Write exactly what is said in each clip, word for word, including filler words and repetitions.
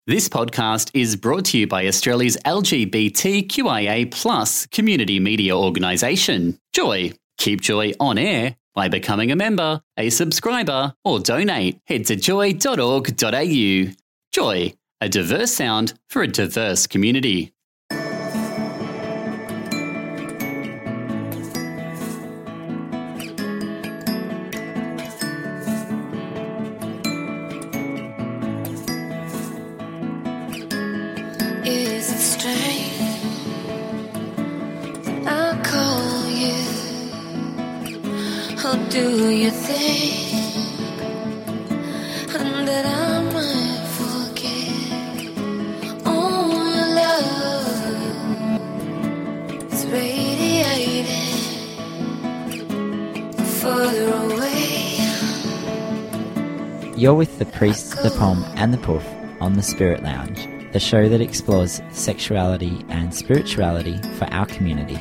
This podcast is brought to you by Australia's L G B T Q I A plus community media organisation, Joy. Keep Joy on air by becoming a member, a subscriber, or donate. Head to joy dot org dot a u. Joy, a diverse sound for a diverse community. Is it strange that I call you? Or do you think and that I might forget? Oh, your love is radiating further away. You're with the Priest, the Pom and the Poof on the Spirit Lounge, the show that explores sexuality and spirituality for our community.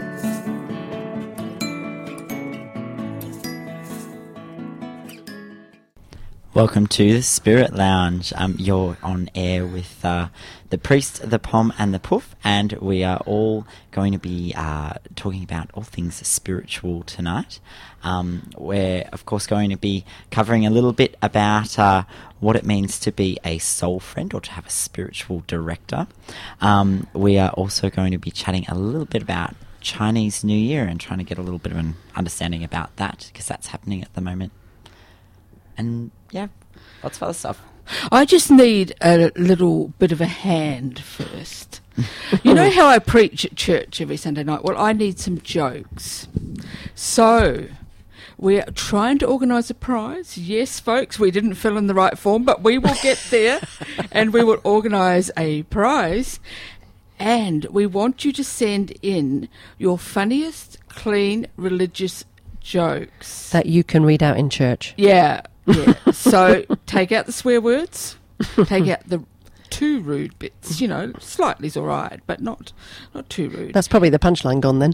Welcome to the Spirit Lounge. Um, you're on air with uh, the Priest, the Pom and the Poof, and we are all going to be uh, talking about all things spiritual tonight. Um, we're, of course, going to be covering a little bit about uh, what it means to be a soul friend or to have a spiritual director. Um, we are also going to be chatting a little bit about Chinese New Year and trying to get a little bit of an understanding about that, because that's happening at the moment. And yeah, lots of other stuff. I just need a little bit of a hand first. You know how I preach at church every Sunday night? Well, I need some jokes. So, we're trying to organise a prize. Yes, folks, we didn't fill in the right form, but we will get there and we will organise a prize. And we want you to send in your funniest, clean, religious jokes. That you can read out in church. Yeah. Yeah. So take out the swear words, take out the too rude bits. You know, slightly's all right, but not not too rude. That's probably the punchline gone then.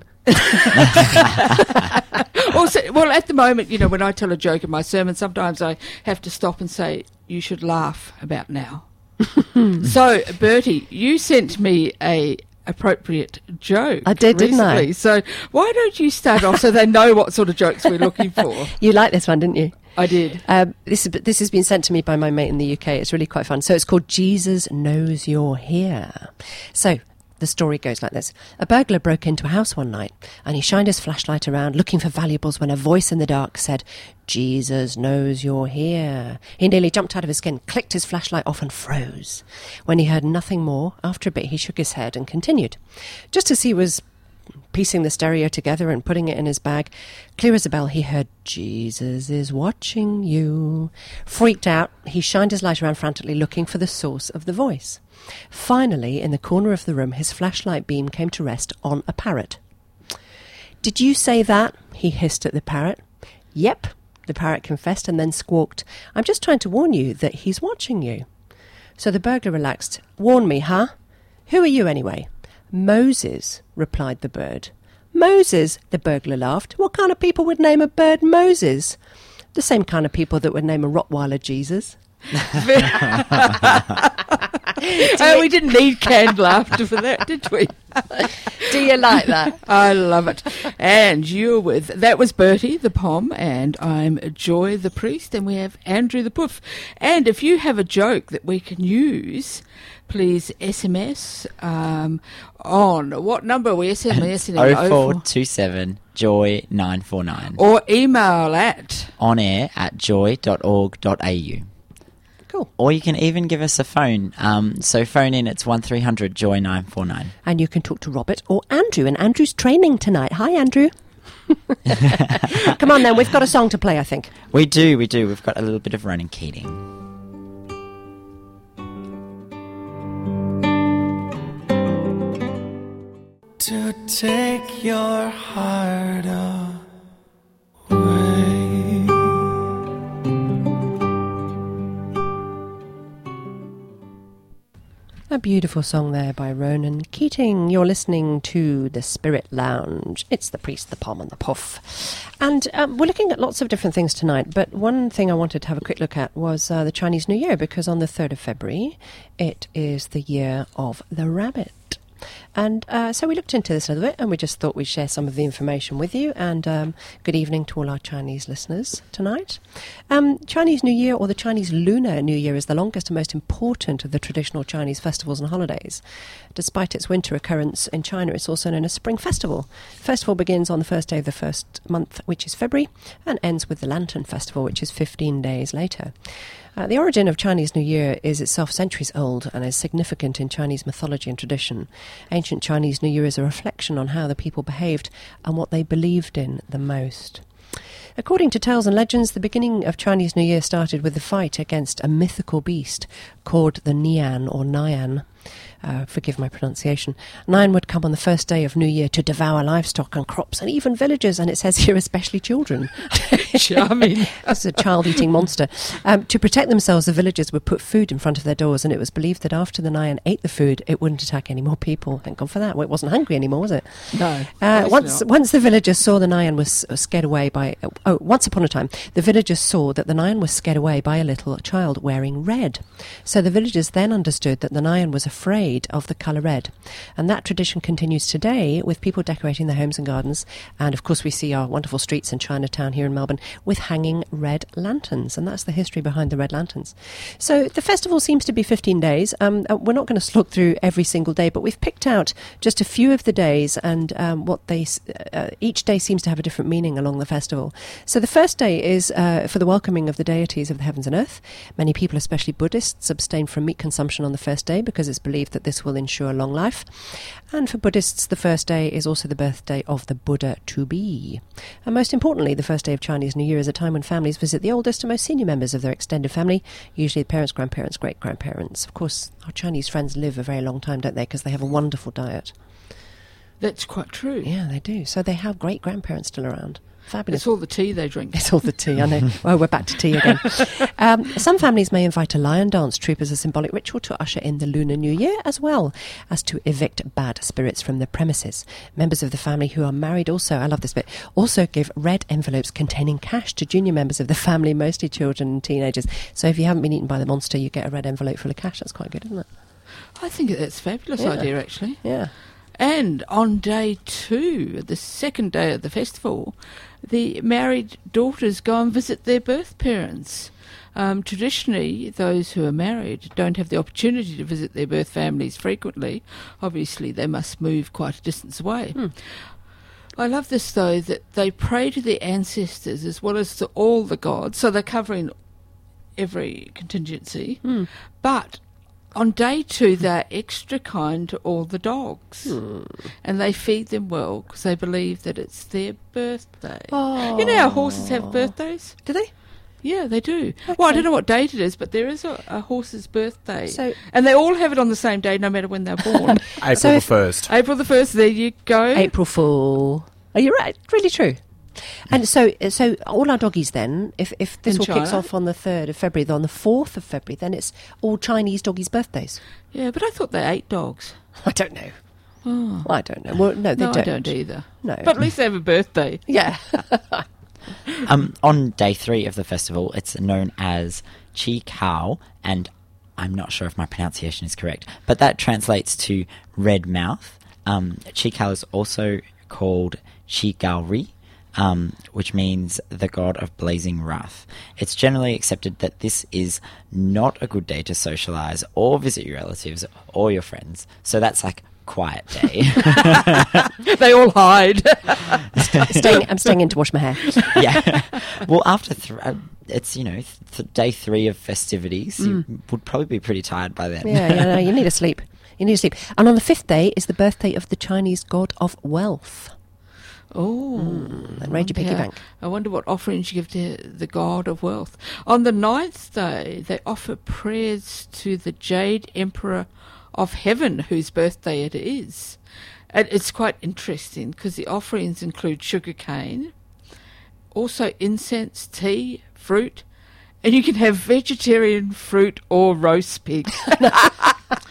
Also, well, at the moment, you know, when I tell a joke in my sermon, sometimes I have to stop and say, "You should laugh about now." So, Bertie, you sent me a appropriate joke. I did, didn't recently. I? So why don't you start off so they know what sort of jokes we're looking for? You liked this one, didn't you? I did. Um, this, is, this has been sent to me by my mate in the U K. It's really quite fun. So it's called Jesus Knows You're Here. So the story goes like this. A burglar broke into a house one night and he shined his flashlight around looking for valuables when a voice in the dark said, "Jesus knows you're here." He nearly jumped out of his skin, clicked his flashlight off and froze. When he heard nothing more, after a bit he shook his head and continued. Just as he was piecing the stereo together and putting it in his bag, clear as a bell he heard, "Jesus is watching you." Freaked out, he shined his light around frantically looking for the source of the voice. Finally, in the corner of the room, his flashlight beam came to rest on a parrot. "Did you say that?" he hissed at the parrot. "Yep," the parrot confessed and then squawked, "I'm just trying to warn you that he's watching you." So the burglar relaxed. "Warn me, huh? Who are you anyway?" "Moses," replied the bird. "Moses," the burglar laughed. "What kind of people would name a bird Moses?" "The same kind of people that would name a Rottweiler Jesus." Oh, we didn't need canned laughter for that, did we? Do you like that? I love it. And you're with, that was Bertie the Pom, and I'm Joy the Priest, and we have Andrew the Poof. And if you have a joke that we can use, please S M S um, on what number are we SMSing? oh four two seven joy nine four nine. Or email at on air at joy dot org dot a u. Cool. Or you can even give us a phone. Um, so phone in, it's one three hundred joy nine four nine. And you can talk to Robert or Andrew, and Andrew's training tonight. Hi, Andrew. Come on then, we've got a song to play, I think. We do, we do. We've got a little bit of Ronan Keating. To take your heart away. A beautiful song there by Ronan Keating. You're listening to The Spirit Lounge. It's the Priest, the Pom and the Puff. And um, we're looking at lots of different things tonight, but one thing I wanted to have a quick look at was uh, the Chinese New Year, because on the third of February, it is the year of the rabbit. And uh, so we looked into this a little bit, and we just thought we'd share some of the information with you. And um, good evening to all our Chinese listeners tonight. Um, Chinese New Year, or the Chinese Lunar New Year, is the longest and most important of the traditional Chinese festivals and holidays. Despite its winter occurrence in China, it's also known as Spring Festival. The festival begins on the first day of the first month, which is February, and ends with the Lantern Festival, which is fifteen days later. Uh, the origin of Chinese New Year is itself centuries old and is significant in Chinese mythology and tradition. Ancient Chinese New Year is a reflection on how the people behaved and what they believed in the most. According to tales and legends, the beginning of Chinese New Year started with a fight against a mythical beast called the Nian or Nyan. Uh, forgive my pronunciation. Nyan would come on the first day of New Year to devour livestock and crops and even villagers, and it says here especially children. Charming. That's a child-eating monster. Um, to protect themselves, the villagers would put food in front of their doors, and it was believed that after the Nyan ate the food, it wouldn't attack any more people. Thank God for that. Well, it wasn't hungry anymore, was it? No. Uh, once, once the villagers saw the Nyan was uh, scared away by... Uh, oh, once upon a time, the villagers saw that the Nyan was scared away by a little child wearing red. So the villagers then understood that the Nyan was afraid of the colour red. And that tradition continues today with people decorating their homes and gardens. And of course we see our wonderful streets in Chinatown here in Melbourne with hanging red lanterns. And that's the history behind the red lanterns. So the festival seems to be fifteen days. Um, we're not going to slog through every single day, but we've picked out just a few of the days, and um, what they uh, each day seems to have a different meaning along the festival. So the first day is uh, for the welcoming of the deities of the heavens and earth. Many people, especially Buddhists, abstain from meat consumption on the first day because it's believed that this will ensure long life. And for Buddhists, the first day is also the birthday of the Buddha to be. And most importantly, the first day of Chinese New Year is a time when families visit the oldest and most senior members of their extended family, usually the parents, grandparents, great-grandparents. Of course, our Chinese friends live a very long time, don't they, because they have a wonderful diet. That's quite true. Yeah, they do. So they have great-grandparents still around. Fabulous. It's all the tea they drink. It's all the tea, I know. Well, we're back to tea again. Um, some families may invite a lion dance troupe as a symbolic ritual to usher in the Lunar New Year, as well as to evict bad spirits from the premises. Members of the family who are married also, I love this bit, also give red envelopes containing cash to junior members of the family, mostly children and teenagers. So if you haven't been eaten by the monster, you get a red envelope full of cash. That's quite good, isn't it? I think that's a fabulous Yeah. idea, actually. Yeah. And on day two, the second day of the festival, the married daughters go and visit their birth parents. Um, traditionally, those who are married don't have the opportunity to visit their birth families frequently. Obviously, they must move quite a distance away. Hmm. I love this, though, that they pray to their ancestors as well as to all the gods, so they're covering every contingency. Hmm. But on day two, they're extra kind to all the dogs. Hmm. And they feed them well because they believe that it's their birthday. Oh. You know how horses have birthdays? Do they? Yeah, they do. Okay. Well, I don't know what date it is, but there is a, a horse's birthday. So- and they all have it on the same day, no matter when they're born. April So the if- first. April the first, there you go. April Fool. Are you right? Really true. And so, so all our doggies then, if, if this In all kicks China? off on the third of February, then on the fourth of February, then it's all Chinese doggies' birthdays. Yeah, but I thought they ate dogs. I don't know. Oh. I don't know. Well, no, they no, don't. I don't either. No. But at least they have a birthday. Yeah. Um, on day three of the festival, it's known as Chi Kao, and I'm not sure if my pronunciation is correct, but that translates to red mouth. Um, Chi Kao is also called Chi Gaori, um, which means the god of blazing wrath. It's generally accepted that this is not a good day to socialise or visit your relatives or your friends. So that's like quiet day. They all hide. staying, I'm staying in to wash my hair. Yeah. Well, after th- uh, it's, you know, th- day three of festivities, you would probably be pretty tired by then. Yeah, yeah, no, you need to sleep. You need to sleep. And on the fifth day is the birthday of the Chinese god of wealth. Oh, And raid your piggy yeah. bank. I wonder what offerings you give to the god of wealth. On the ninth day, they offer prayers to the Jade Emperor of Heaven, whose birthday it is. And it's quite interesting because the offerings include sugar cane, also incense, tea, fruit, and you can have vegetarian fruit or roast pig.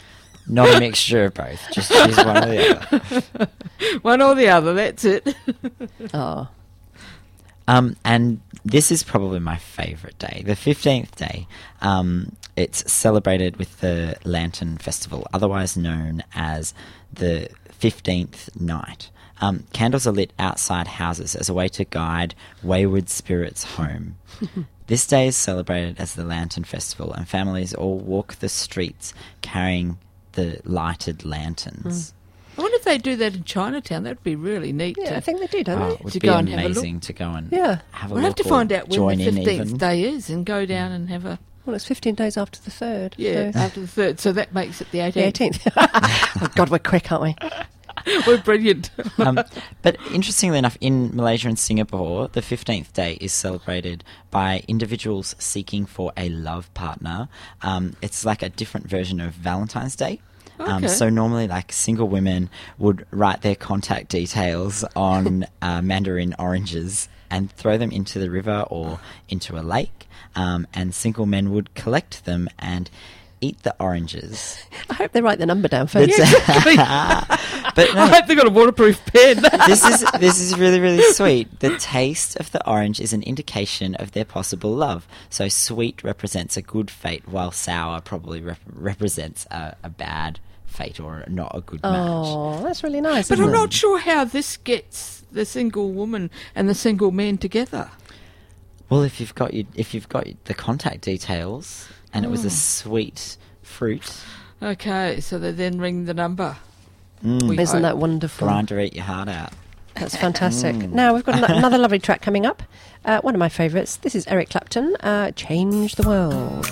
Not a mixture of both. Just choose one or the other. One or the other, that's it. Oh. Um, and this is probably my favourite day. The fifteenth day, um, it's celebrated with the Lantern Festival, otherwise known as the fifteenth night. Um, candles are lit outside houses as a way to guide wayward spirits home. This day is celebrated as the Lantern Festival, and families all walk the streets carrying the lighted lanterns. I wonder if they do that in Chinatown. That'd be really neat. Yeah, to, I think they do, don't Oh, they? it would To be go and have a amazing look. to go and Yeah. have a We'll look. have to or find out when join the in fifteenth even. day is and go down and have a... Well, it's fifteen days after the third. Yeah, So. after the third. So that makes it the The eighteenth. eighteenth. Oh, God, we're quick, aren't we? We're brilliant. um, but interestingly enough, in Malaysia and Singapore, the fifteenth day is celebrated by individuals seeking for a love partner. Um, it's like a different version of Valentine's Day. Um, Okay. so normally, like, single women would write their contact details on uh, mandarin oranges and throw them into the river or into a lake, um, and single men would collect them and eat the oranges. I hope they write the number down first. But no, I hope they've got a waterproof pen. this is this is really, really sweet. The taste of the orange is an indication of their possible love. So sweet represents a good fate, while sour probably rep- represents a, a bad fate or not a good match. Oh, that's really nice. But isn't I'm it? not sure how this gets the single woman and the single man together. Well, if you've got your, if you've got the contact details and it was Oh. a sweet fruit, Okay, so they then ring the number. mm, We Isn't hope. that wonderful? grinder eat your heart out. That's fantastic. Mm. Now we've got an- another lovely track coming up. Uh, one of my favourites. This is Eric Clapton. Uh, Change the World.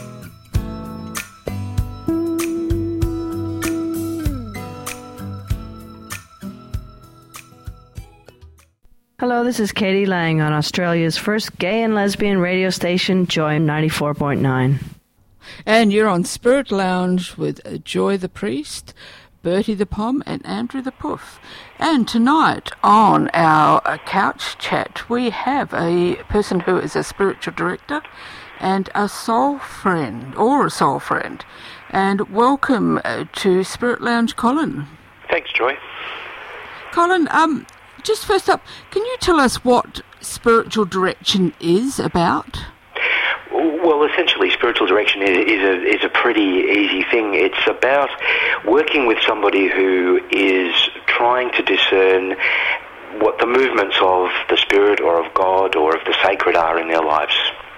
Hello, this is Katie Lang on Australia's first gay and lesbian radio station, Joy ninety-four point nine. And you're on Spirit Lounge with uh, Joy the Priest, Bertie the Pom, and Andrew the Puff. And tonight on our uh, couch chat, we have a person who is a spiritual director and a soul friend, or a soul friend. And welcome uh, to Spirit Lounge, Colin. Thanks, Joy. Colin, um, just first up, can you tell us what spiritual direction is about? Well, essentially, spiritual direction is, is a is a pretty easy thing. It's about working with somebody who is trying to discern what the movements of the spirit or of God or of the sacred are in their lives.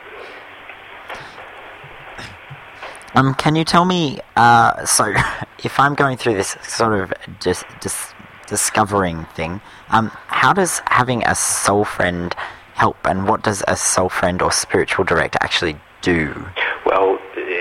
Um, can you tell me, uh, so if I'm going through this sort of dis- dis- discovering thing, um, how does having a soul friend help, and what does a soul friend or spiritual director actually do? Well,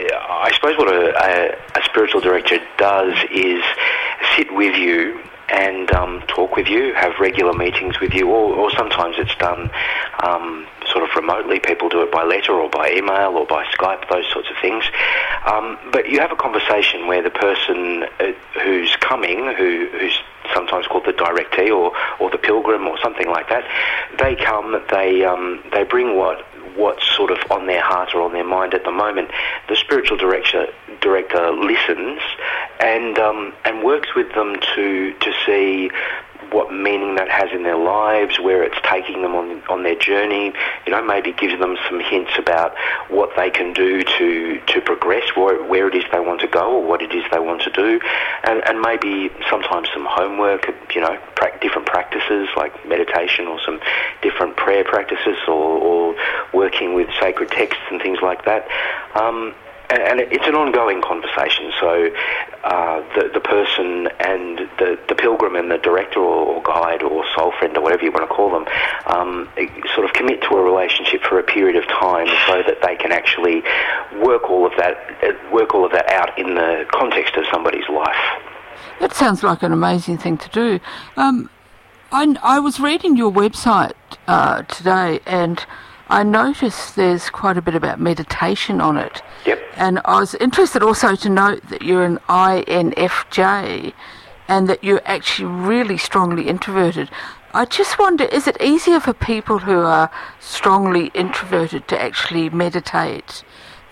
I suppose what a, a, a spiritual director does is sit with you and um, talk with you, have regular meetings with you, or, or sometimes it's done um, sort of remotely. People do it by letter or by email or by Skype, those sorts of things. Um, but you have a conversation where the person uh, who's coming, who, who's sometimes called the directee or, or the pilgrim or something like that, they come, they um, they bring what what's sort of on their heart or on their mind at the moment. The spiritual director director listens and um, and works with them to to see what meaning that has in their lives, where it's taking them on on their journey. You know, maybe gives them some hints about what they can do to to progress, where, where it is they want to go or what it is they want to do, and, and maybe sometimes some homework, you know, pra- different practices like meditation or some different prayer practices or, or working with sacred texts and things like that. Um, And, and it's an ongoing conversation. So uh, the the person and the, the pilgrim and the director or, or guide or soul friend or whatever you want to call them um, sort of commit to a relationship for a period of time, so that they can actually work all of that work all of that out in the context of somebody's life. That sounds like an amazing thing to do. Um, I, I was reading your website uh, today, and I noticed there's quite a bit about meditation on it. Yep. And I was interested also to note that you're an I N F J and that you're actually really strongly introverted. I just wonder, is it easier for people who are strongly introverted to actually meditate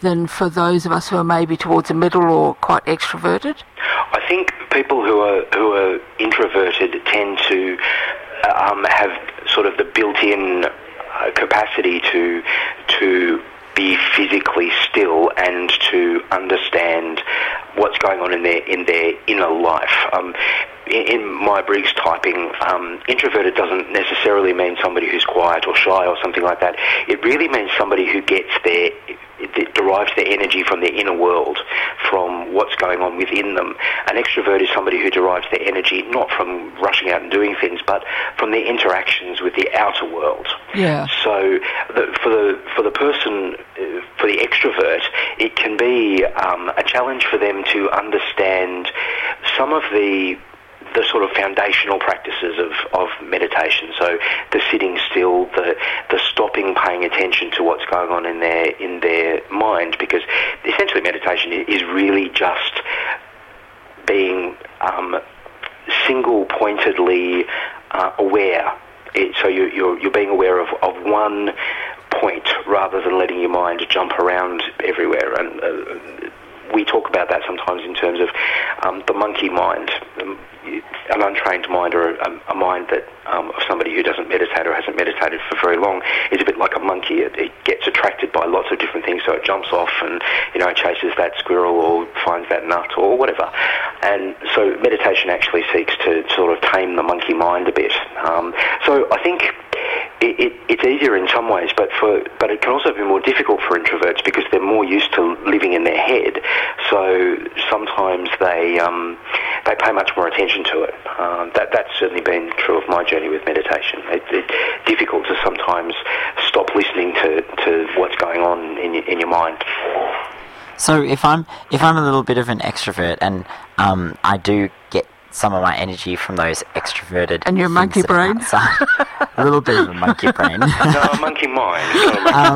than for those of us who are maybe towards the middle or quite extroverted? I think people who are who are introverted tend to um, have sort of the built-in uh, capacity to to be physically still and to understand what's going on in their in their inner life. Um, in, in Myers-Briggs typing, um, introverted doesn't necessarily mean somebody who's quiet or shy or something like that. It really means somebody who gets their that derives their energy from their inner world, from what's going on within them. An extrovert is somebody who derives their energy not from rushing out and doing things, but from their interactions with the outer world. Yeah. So the, for the for the person, uh, for the extrovert, it can be um, a challenge for them to understand some of the the sort of foundational practices of, of meditation. So the sitting still, the the stopping, paying attention to what's going on in their in their mind, because essentially meditation is really just being um, single-pointedly uh, aware. It, so you, you're you're being aware of, of one point rather than letting your mind jump around everywhere. And uh, we talk about that sometimes in terms of um, the monkey mind. Um, an untrained mind, or a, a mind that um, of somebody who doesn't meditate or hasn't meditated for very long, is a bit like a monkey. It, it gets attracted by lots of different things, so it jumps off and, you know, chases that squirrel or finds that nut or whatever. And so meditation actually seeks to sort of tame the monkey mind a bit. Um, so I think it, it, it's easier in some ways, but for but it can also be more difficult for introverts because they're more used to living in their head. So sometimes they um, they pay much more attention to it. Um, that that's certainly been true of my journey with meditation. It, it's difficult to sometimes stop listening to, to what's going on in your, in your mind. So if I'm if I'm a little bit of an extrovert and um, I do get some of my energy from those extroverted and your monkey brain, outside, a little bit of a monkey brain. No, a monkey mind. Not a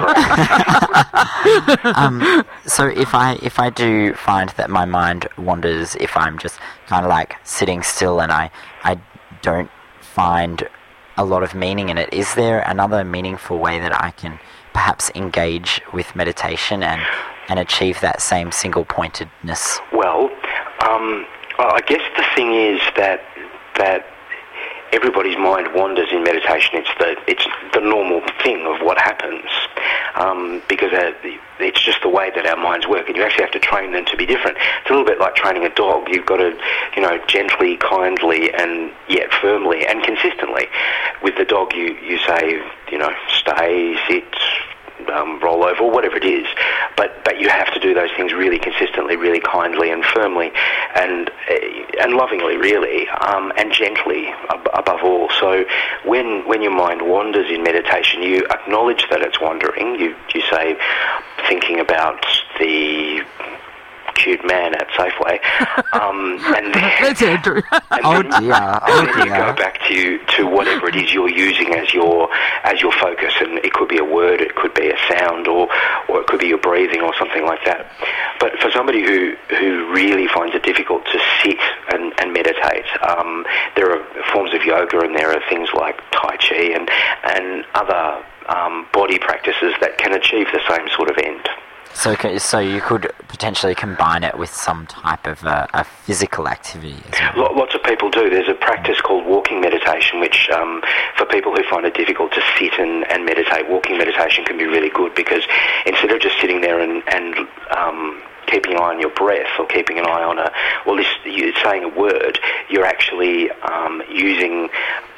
monkey brain. um, um, so if I if I do find that my mind wanders, if I'm just kind of like sitting still and I I don't find a lot of meaning in it, is there another meaningful way that I can perhaps engage with meditation and and achieve that same single-pointedness? Well, um, I guess the thing is that that everybody's mind wanders in meditation. It's the it's the normal thing of what happens, um, because uh, it's just the way that our minds work, and you actually have to train them to be different. It's a little bit like training a dog. You've got to, you know, gently, kindly, and yet firmly and consistently. With the dog, you you say, you know, stay, sit, Um, roll over, whatever it is, but but you have to do those things really consistently, really kindly and firmly, and uh, and lovingly, really, um, and gently ab- above all. So when when your mind wanders in meditation, you acknowledge that it's wandering. You you say, thinking about the cute man at Safeway, um, and then, That's Andrew. and Oh then, dear, and oh then you go dear. back to to whatever it is you're using as your as your focus, and it could be a word, it could be a sound, or or it could be your breathing or something like that. But for somebody who who really finds it difficult to sit and, and meditate, um, there are forms of yoga, and there are things like Tai Chi and and other um, body practices that can achieve the same sort of end. So, ca- so you could potentially combine it with some type of uh, a physical activity as well. Lo- Lots of people do. There's a practice called walking meditation, which um, for people who find it difficult to sit and, and meditate, walking meditation can be really good, because instead of just sitting there and, and um, keeping an eye on your breath or keeping an eye on a, well, this, you saying a word, you're actually um, using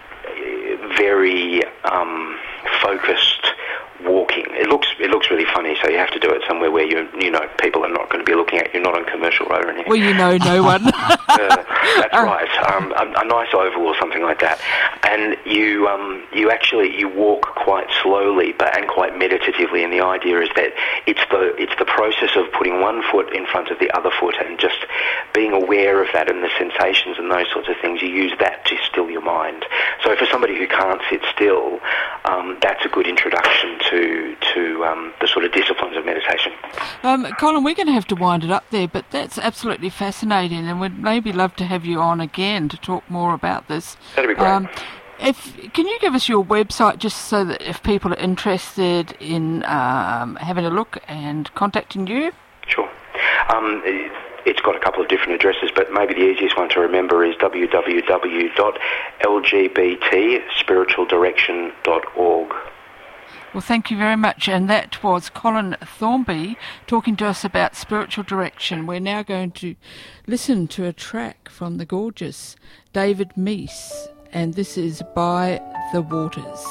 very um, focused walking. It looks it looks really funny, so you have to do it somewhere where you you know people are not going to be looking at you, not on commercial road or anything. Well, you know no one. uh, that's right. Um, a, a nice oval or something like that, and you um, you actually you walk quite slowly, but and quite meditatively. And the idea is that it's the it's the process of putting one foot in front of the other foot and just being aware of that and the sensations and those sorts of things. You use that to still your mind. So for somebody who can't sit still, um, that's a good introduction to to um, the sort of disciplines of meditation. Um, Colin, we're going to have to wind it up there, but that's absolutely fascinating, and we'd maybe love to have you on again to talk more about this. That'd be great. Um, if can you give us your website just so that if people are interested in um, having a look and contacting you? Sure. Um, it's got a couple of different addresses, but maybe the easiest one to remember is w w w dot l g b t spiritual direction dot org. Well, thank you very much. And that was Colin Thornby talking to us about spiritual direction. We're now going to listen to a track from the gorgeous David Meese, and this is By the Waters.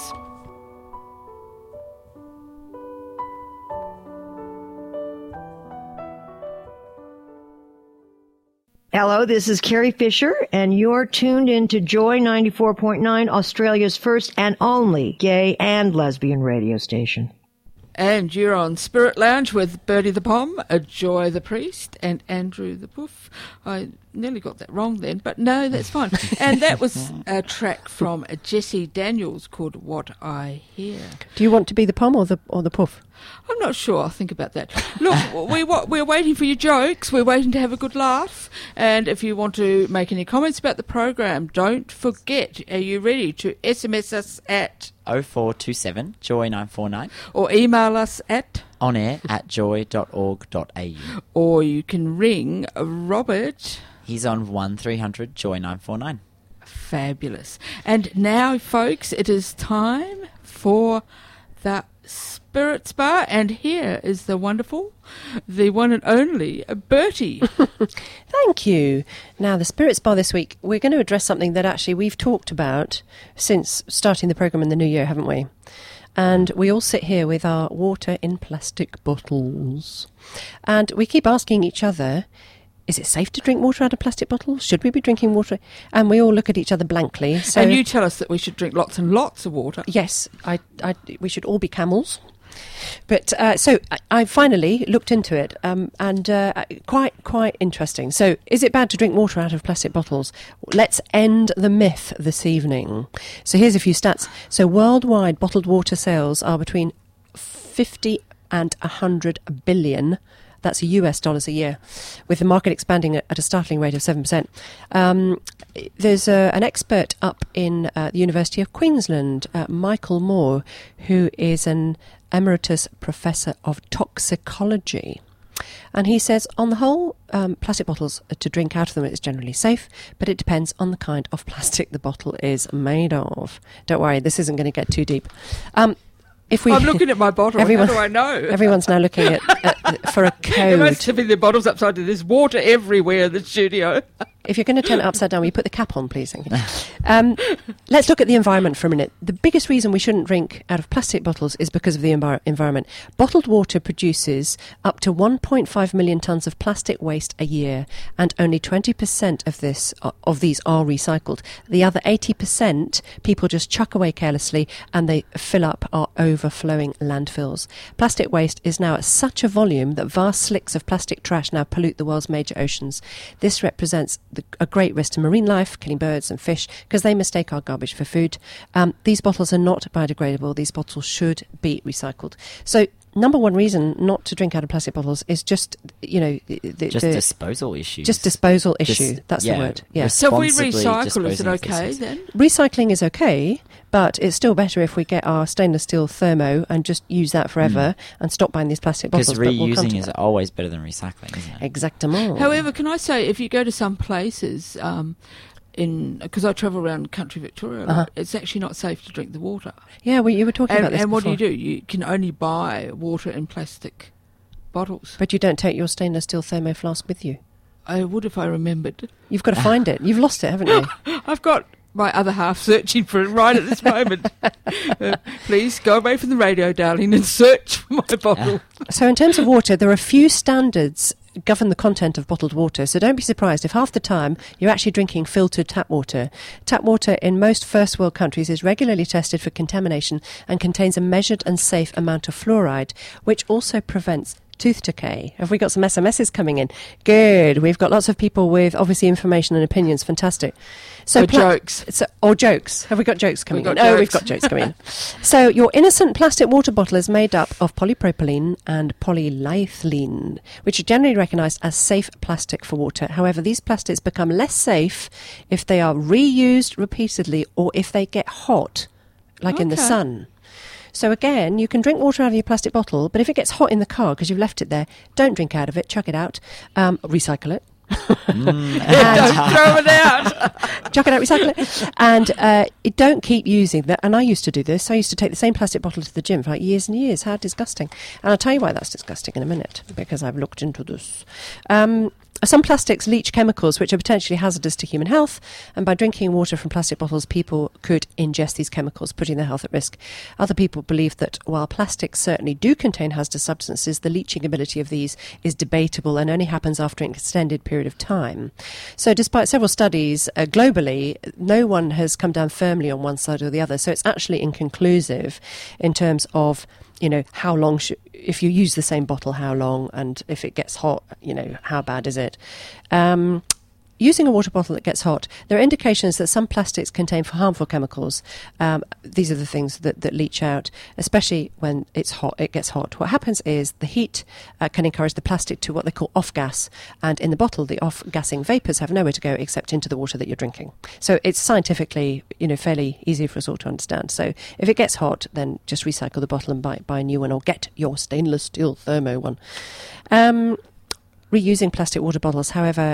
Hello, this is Carrie Fisher, and you're tuned into Joy ninety-four point nine, Australia's first and only gay and lesbian radio station. And you're on Spirit Lounge with Bertie the Pom, Joy the Priest, and Andrew the Poof. I nearly got that wrong then, but no, that's fine. And that was a track from Jesse Daniels called What I Hear. Do you want to be the Pom or the or the Poof? I'm not sure. I'll think about that. Look, we, we're waiting for your jokes. We're waiting to have a good laugh. And if you want to make any comments about the program, don't forget, are you ready to S M S us at oh four two seven joy nine four nine or email us at on air at joy dot org dot a u. Or you can ring Robert. He's on one three hundred joy nine four nine. Fabulous. And now, folks, it is time for the Spirit Spa, and here is the wonderful, the one and only Bertie. Thank you. Now, the Spirit Spa this week, we're going to address something that actually we've talked about since starting the programme in the new year, haven't we? And we all sit here with our water in plastic bottles. And we keep asking each other, is it safe to drink water out of plastic bottles? Should we be drinking water? And we all look at each other blankly. So, and you tell us that we should drink lots and lots of water. Yes, I, I, we should all be camels. But uh, so I, I finally looked into it, um, and uh, quite quite interesting. So, is it bad to drink water out of plastic bottles? Let's end the myth this evening. So, here's a few stats. So, worldwide bottled water sales are between fifty and one hundred billion. That's U S dollars a year, with the market expanding at, at a startling rate of seven percent. Um, there's a, an expert up in uh, the University of Queensland, uh, Michael Moore, who is an emeritus professor of toxicology. And he says, on the whole, um, plastic bottles, uh, to drink out of them is generally safe, but it depends on the kind of plastic the bottle is made of. Don't worry, this isn't going to get too deep. Um, If we, I'm looking at my bottle. Everyone, How do I know? Everyone's now looking at uh, for a code. Everyone's tipping their bottles upside down. There's water everywhere in the studio. If you're going to turn it upside down, will you put the cap on, please? Thank you. Um, let's look at the environment for a minute. The biggest reason we shouldn't drink out of plastic bottles is because of the envir- environment. Bottled water produces up to one point five million tonnes of plastic waste a year, and only twenty percent of this uh, of these are recycled. The other eighty percent people just chuck away carelessly, and they fill up our overflowing landfills. Plastic waste is now at such a volume that vast slicks of plastic trash now pollute the world's major oceans. This represents the, a great risk to marine life, killing birds and fish, because they mistake our garbage for food. Um, these bottles are not biodegradable. These bottles should be recycled. So, number one reason not to drink out of plastic bottles is just, you know... The, just the, disposal issues. Just disposal issue. Just, That's yeah, the word. Yeah. So if we recycle, is it okay then? Recycling is okay, but it's still better if we get our stainless steel thermo and just use that forever mm. and stop buying these plastic bottles. Because reusing we'll is always better than recycling, isn't it? Exactement. However, can I say, if you go to some places... Um, in because I travel around country Victoria, uh-huh. it's actually not safe to drink the water. Yeah, well, you were talking and, about this And before. what do you do? You can only buy water in plastic bottles. But you don't take your stainless steel thermo flask with you. I would if I remembered. You've got to find it. You've lost it, haven't you? I've got my other half searching for it right at this moment. uh, please go away from the radio, darling, and search for my bottle. So in terms of water, there are a few standards govern the content of bottled water, so don't be surprised if half the time you're actually drinking filtered tap water. Tap water in most first world countries is regularly tested for contamination and contains a measured and safe amount of fluoride, which also prevents Tooth decay. Have we got some S M Ses coming in? Good. We've got lots of people with obviously information and opinions. Fantastic. So Or jokes. So, or jokes. Have we got jokes coming We've in? got Oh, jokes. we've got jokes coming in. So your innocent plastic water bottle is made up of polypropylene and polyethylene, which are generally recognised as safe plastic for water. However, these plastics become less safe if they are reused repeatedly or if they get hot, like in the Okay. sun. So again, you can drink water out of your plastic bottle, but if it gets hot in the car because you've left it there, don't drink out of it, chuck it out, um, recycle it. Don't throw it out. Chuck it out, recycle it. And uh, it, don't keep using that. And I used to do this. I used to take the same plastic bottle to the gym for like years and years. How disgusting. And I'll tell you why that's disgusting in a minute, because I've looked into this. Um, some plastics leach chemicals which are potentially hazardous to human health, and by drinking water from plastic bottles, people could ingest these chemicals, putting their health at risk. Other people believe that while plastics certainly do contain hazardous substances, the leaching ability of these is debatable and only happens after an extended period of time. So despite several studies uh, globally, no one has come down firmly on one side or the other. So it's actually inconclusive in terms of, you know, how long should, if you use the same bottle, how long, and if it gets hot, you know, how bad is it? Um, using a water bottle that gets hot, there are indications that some plastics contain harmful chemicals. Um, these are the things that, that leach out, especially when it's hot. It gets hot. What happens is the heat uh, can encourage the plastic to what they call off-gas, and in the bottle, the off-gassing vapours have nowhere to go except into the water that you're drinking. So it's scientifically, you know, fairly easy for us all to understand. So if it gets hot, then just recycle the bottle and buy, buy a new one, or get your stainless steel thermo one. Um, Reusing plastic water bottles, however,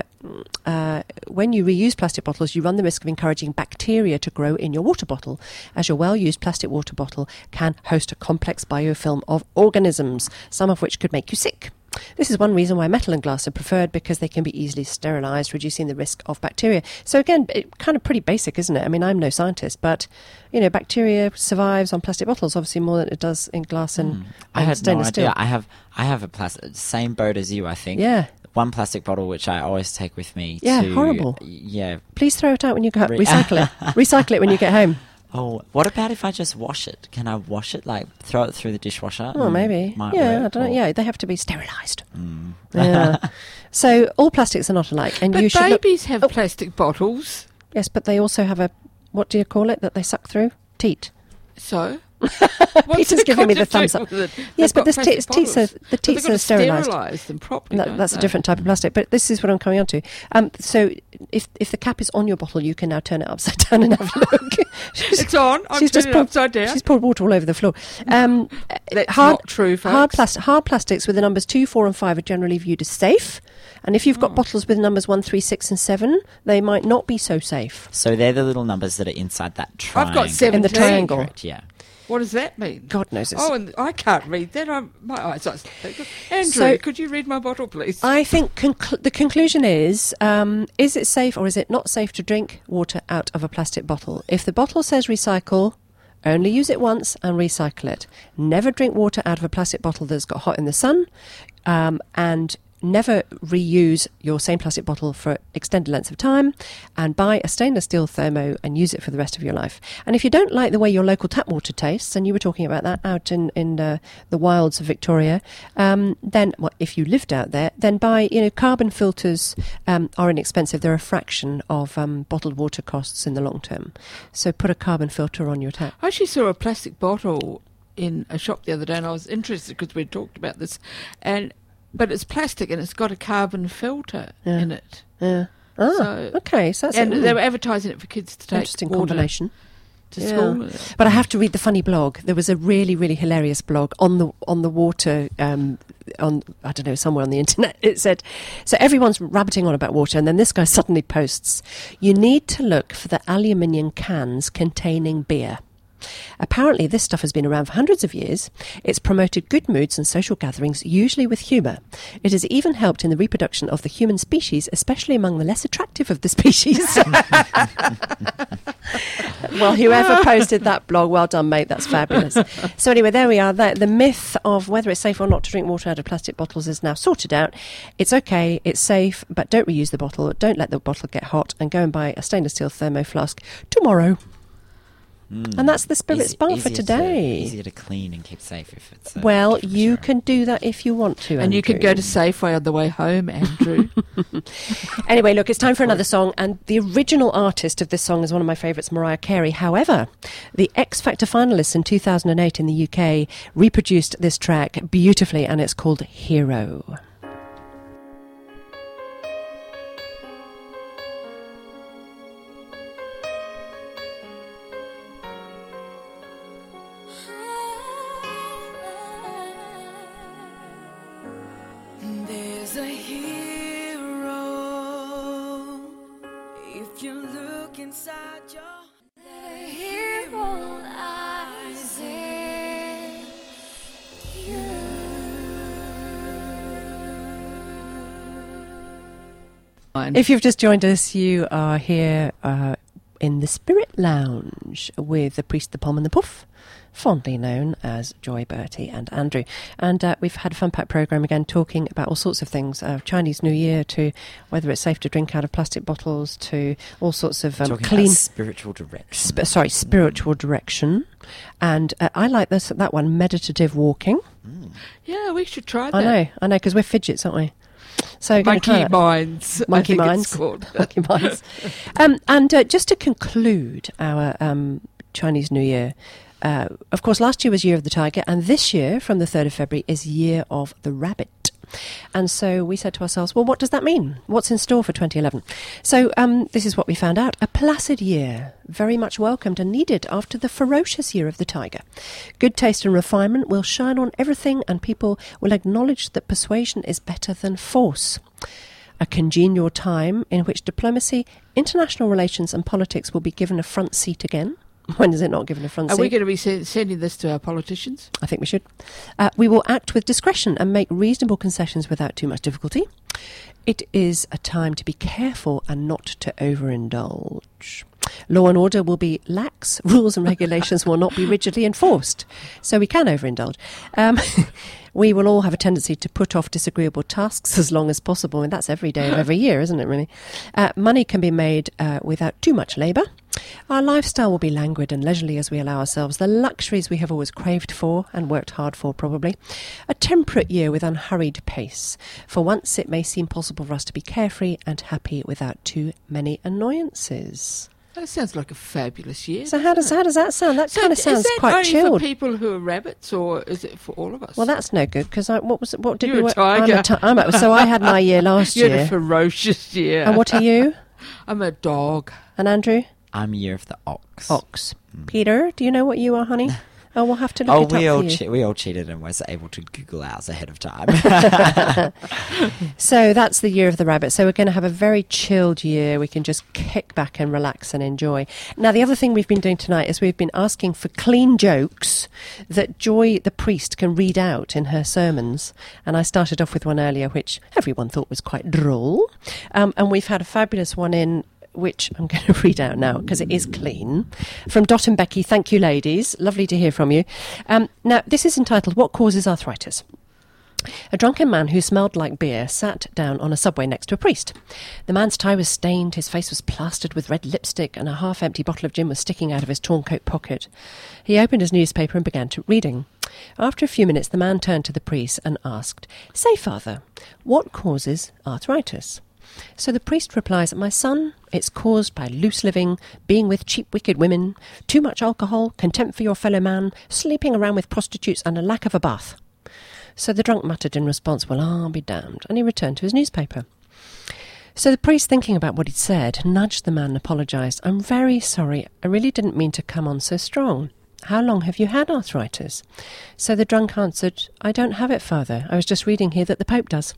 uh, when you reuse plastic bottles, you run the risk of encouraging bacteria to grow in your water bottle, as your well-used plastic water bottle can host a complex biofilm of organisms, some of which could make you sick. This is one reason why metal and glass are preferred, because they can be easily sterilised, reducing the risk of bacteria. So again, it, kind of pretty basic, isn't it? I mean, I'm no scientist, but, you know, bacteria survives on plastic bottles, obviously more than it does in glass and, Mm. I and had no stainless idea. steel. I have I have a plastic same boat as you. I think. Yeah. One plastic bottle which I always take with me. Yeah, to, horrible. Yeah. Please throw it out when you go. Re- Recycle it. Recycle it when you get home. Oh, what about if I just wash it? Can I wash it? Like throw it through the dishwasher? Oh, Mm, maybe. might Yeah, work, I don't know. or- Yeah, they have to be sterilised. Mm. Yeah. So all plastics are not alike, and But you should. Look, babies have Oh. plastic bottles. yes, but they also have a. What do you call it that they suck through? Teat. So? Peter's giving me the thumbs up. Yes, but this teats, teats are, the teats are sterilised. Sterilise them properly. No, don't that's a they? different type of plastic, but this is what I'm coming on to. Um, so, if if the cap is on your bottle, you can now turn it upside down and have a look. She's- It's on. I'm she's just turning it poured- upside down. She's poured water all over the floor. Um, That's hard, not true, folks. hard, plas- hard plastics with the numbers two, four, and five are generally viewed as safe. And if you've got Oh. bottles with numbers one, three, six, and seven, they might not be so safe. So they're the little numbers that are inside that triangle. I've got seventeen. In the triangle. Correct, yeah. What does that mean? God knows it's. Oh, and I can't read that. I'm, my eyes are sleeping. Andrew, So- could you read my bottle, please? I think conclu- the conclusion is, um, is it safe or is it not safe to drink water out of a plastic bottle? If the bottle says recycle, only use it once and recycle it. Never drink water out of a plastic bottle that's got hot in the sun, um, and never reuse your same plastic bottle for extended lengths of time, and buy a stainless steel thermo and use it for the rest of your life. And if you don't like the way your local tap water tastes, and you were talking about that out in, in uh, the wilds of Victoria, um, then well, if you lived out there, then buy, you know, carbon filters um, are inexpensive. They're a fraction of um, bottled water costs in the long term. So put a carbon filter on your tap. I actually saw a plastic bottle in a shop the other day, and I was interested because we talked about this. And but it's plastic and it's got a carbon filter Yeah. in it. Yeah. Ah, So- okay. So that's And it. they Mm. were advertising it for kids to take Interesting water combination. to Yeah. school. But I have to read the funny blog. There was a really, really hilarious blog on the on the water. Um, on I don't know, somewhere on the internet. It said, so everyone's rabbiting on about water, and then this guy suddenly posts, "You need to look for the aluminium cans containing beer. Apparently, this stuff has been around for hundreds of years. It's promoted good moods and social gatherings, usually with humour. It has even helped in the reproduction of the human species, especially among the less attractive of the species." Well, whoever posted that blog, well done, mate. That's fabulous. So anyway, there we are. The, the myth of whether it's safe or not to drink water out of plastic bottles is now sorted out. It's okay, it's safe, but don't reuse the bottle. Don't let the bottle get hot, and go and buy a stainless steel thermo flask tomorrow. And that's the Spirit Easy- Spa for easier today. To, easier to clean and keep safe if it's. A Well, different you material. can do that if you want to, And you could Andrew. go to Safeway on the way home, Andrew. Anyway, look, it's time for another song, and the original artist of this song is one of my favourites, Mariah Carey. However, the X Factor finalists in two thousand eight in the U K reproduced this track beautifully, and it's called Hero. There's a hero if you look inside your the hero lies in If you've just joined us, you are here uh, in the Spirit Lounge with the Priest, the Pom and the Puff, fondly known as Joy, Bertie and Andrew. And uh, we've had a fun-packed programme again talking about all sorts of things, uh, Chinese New Year to whether it's safe to drink out of plastic bottles to all sorts of um, Talking clean... about spiritual direction. Sp- sorry, spiritual direction. And uh, I like this that one, meditative walking. Yeah, we should try that. I know, I know, because we're fidgets, aren't we? So gonna try Monkey that. minds. I Monkey think it's minds. called. Monkey minds. Um, and uh, just to conclude our um, Chinese New Year, uh, of course, last year was Year of the Tiger, and this year, from the third of February, is Year of the Rabbit. And so we said to ourselves, well, what does that mean? What's in store for twenty eleven? So um, this is what we found out. A placid year, very much welcomed and needed after the ferocious Year of the Tiger. Good taste and refinement will shine on everything, and people will acknowledge that persuasion is better than force. A congenial time in which diplomacy, international relations and politics will be given a front seat again. When is it not given a front Are seat? we going to be se- sending this to our politicians? I think we should. Uh, we will act with discretion and make reasonable concessions without too much difficulty. It is a time to be careful and not to overindulge. Law and order will be lax. Rules and regulations will not be rigidly enforced. So we can overindulge. Um, we will all have a tendency to put off disagreeable tasks as long as possible. And that's every day of every year, isn't it, really? Uh, money can be made uh, without too much labour. Our lifestyle will be languid and leisurely as we allow ourselves the luxuries we have always craved for and worked hard for, probably. A temperate year with unhurried pace. For once, it may seem possible for us to be carefree and happy without too many annoyances. That sounds like a fabulous year. So how does how does that sound? That So kind of is sounds that quite only chilled. for people who are rabbits, or is it for all of us? Well, that's no good because what was it? What did You're we? a work- tiger. I'm a ti- I'm a, so I had my year last you had year. a ferocious year. And what are you? I'm a dog. And Andrew? I'm Year of the Ox. Ox. Peter, do you know what you are, honey? Oh, we'll have to look Oh, it we up all for you. che- we all cheated and was able to Google ours ahead of time. So that's the Year of the Rabbit. So we're going to have a very chilled year. We can just kick back and relax and enjoy. Now, the other thing we've been doing tonight is we've been asking for clean jokes that Joy, the priest, can read out in her sermons. And I started off with one earlier, which everyone thought was quite droll. Um, and we've had a fabulous one in, which I'm going to read out now because it is clean. From Dot and Becky, thank you, ladies. Lovely to hear from you. Um, now, this is entitled, What Causes Arthritis? A drunken man who smelled like beer sat down on a subway next to a priest. The man's tie was stained, his face was plastered with red lipstick, and a half-empty bottle of gin was sticking out of his torn coat pocket. He opened his newspaper and began to reading. After a few minutes, the man turned to the priest and asked, Say, Father, what causes arthritis? So the priest replies, My son, it's caused by loose living, being with cheap, wicked women, too much alcohol, contempt for your fellow man, sleeping around with prostitutes, and a lack of a bath. So the drunk muttered in response, Well, I'll be damned, and he returned to his newspaper. So the priest, thinking about what he'd said, nudged the man and apologised. I'm very sorry, I really didn't mean to come on so strong. How long have you had arthritis? So the drunk answered, I don't have it, Father. I was just reading here that the Pope does.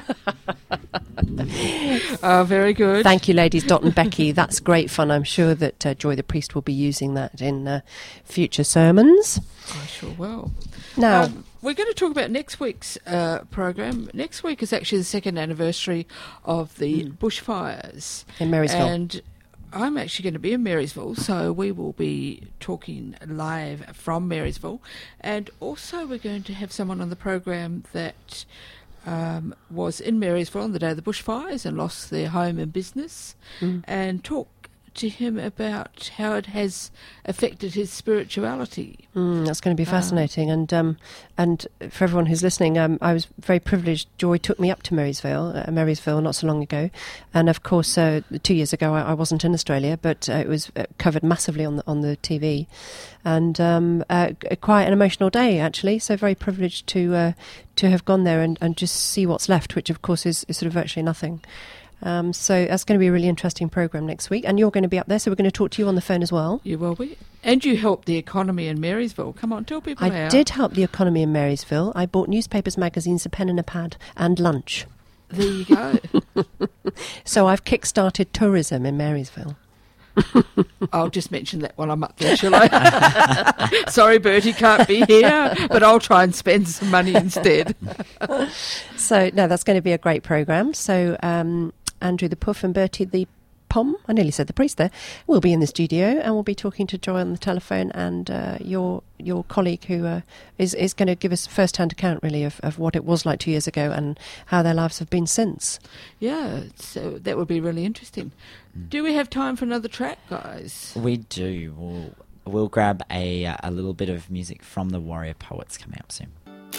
Oh, very good. Thank you, ladies, Dot and Becky. That's great fun. I'm sure that uh, Joy the Priest will be using that in uh, future sermons. I sure will. Now, Um, we're going to talk about next week's uh, program. Next week is actually the second anniversary of the bushfires. in Marysville. And I'm actually going to be in Marysville, so we will be talking live from Marysville. And also we're going to have someone on the program that um, was in Marysville on the day of the bushfires and lost their home and business, and talk to him about how it has affected his spirituality. Mm, that's going to be fascinating. Um, and um, and for everyone who's listening, um, I was very privileged. Joy took me up to Marysville, uh, Marysville not so long ago. And of course, uh, two years ago, I, I wasn't in Australia, but uh, it was uh, covered massively on the, on the T V. And um, uh, quite an emotional day, actually. So very privileged to uh, to have gone there and, and just see what's left, which of course is, is sort of virtually nothing. Um, so that's going to be a really interesting programme next week. And you're going to be up there, so we're going to talk to you on the phone as well. You will be. And you helped the economy in Marysville. Come on, tell people I how. did help the economy in Marysville. I bought newspapers, magazines, a pen and a pad, and lunch. There you go. So I've kick-started tourism in Marysville. I'll just mention that while I'm up there, shall I? Sorry, Bertie can't be here, but I'll try and spend some money instead. So, no, that's going to be a great programme. So, um, Andrew the Puff and Bertie the Pom, I nearly said the priest there, will be in the studio, and we'll be talking to Joy on the telephone and uh, your your colleague who uh, is, is going to give us a first-hand account, really, of, of what it was like two years ago and how their lives have been since. Yeah, so that would be really interesting. Do we have time for another track, guys? We do. We'll, we'll grab a, a little bit of music from the Warrior Poets coming up soon.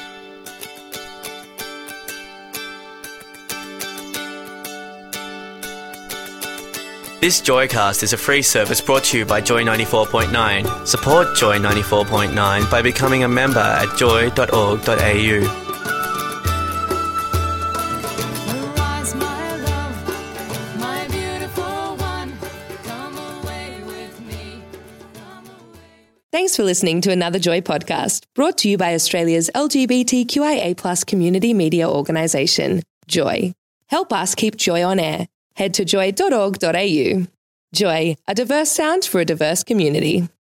This Joycast is a free service brought to you by Joy ninety-four point nine. Support Joy ninety-four point nine by becoming a member at joy dot org dot a u. Arise, my love, my beautiful one, come away with me, come away. Thanks for listening to another Joy podcast, brought to you by Australia's L G B T Q I A plus community media organisation, Joy. Help us keep Joy on air. Head to joy dot org dot a u. Joy, a diverse sound for a diverse community.